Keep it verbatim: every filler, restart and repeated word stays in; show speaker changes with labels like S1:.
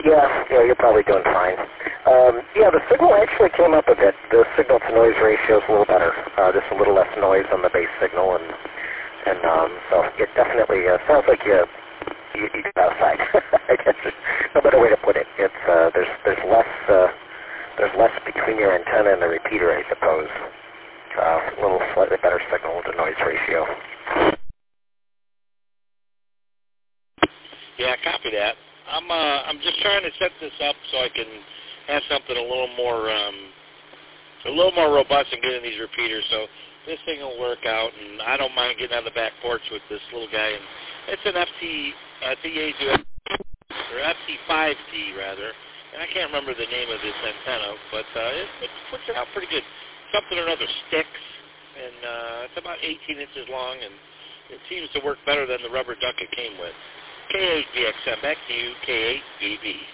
S1: Yeah, yeah, you're probably doing fine. Um, yeah, the signal actually came up a bit. The signal-to-noise ratio is a little better. Uh, just a little less noise on the base signal, and and um, so it definitely uh, sounds like you you, you got outside. I guess is no better way to put it. It's uh, there's there's less uh, there's less between your antenna and the repeater, I suppose. Uh, a little slightly better signal-to-noise ratio.
S2: Yeah, copy that. I'm uh, I'm just trying to set this up so I can have something a little more um, a little more robust and get in these repeaters. So this thing will work out, and I don't mind getting on the back porch with this little guy. And it's an F T uh, T A or F T five T rather, and I can't remember the name of this antenna, but uh, it, it puts it out pretty good. Something or another sticks, and uh, it's about eighteen inches long, and it seems to work better than the rubber duck it came with. K eight V X M, back to you, K eight V B.